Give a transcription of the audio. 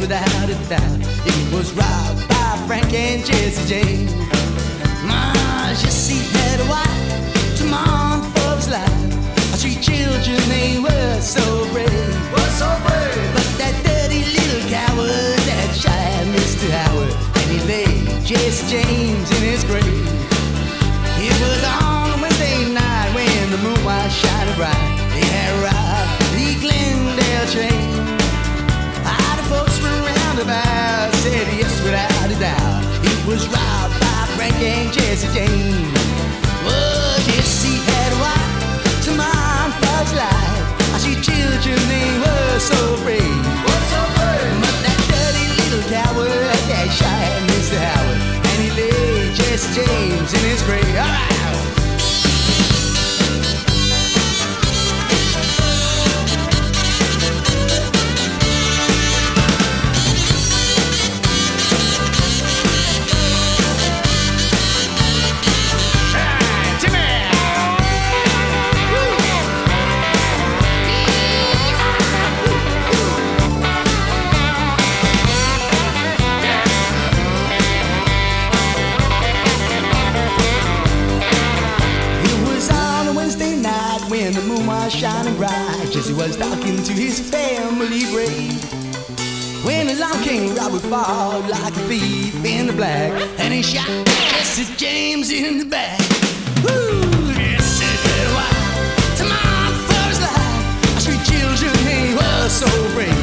without a doubt. It was robbed by Frank and Jesse James. Jesse had a wife to mourn for his life. 3 children, they were so brave. But that dirty little coward, that shy Mr. Howard, and he laid Jesse James in his grave. It was on a Wednesday night when the moon was shining bright. They had robbed the Glendale train. All the folks were round about said yes without a doubt. It was robbed by Frank and Jesse James. Oh, Jesse had a wife to mourn for his life. 3 children, they were so brave. But that dirty little coward, that shy Mr. Howard, and he laid Jesse James in his grave. All right. When the moon was shining bright, Jesse was talking to his family grave. When along came Robert Ford like a thief in the black, and he shot Jesse James in the back. Woo! Jesse had a wife to mourn for his life. 3 children, he was so brave.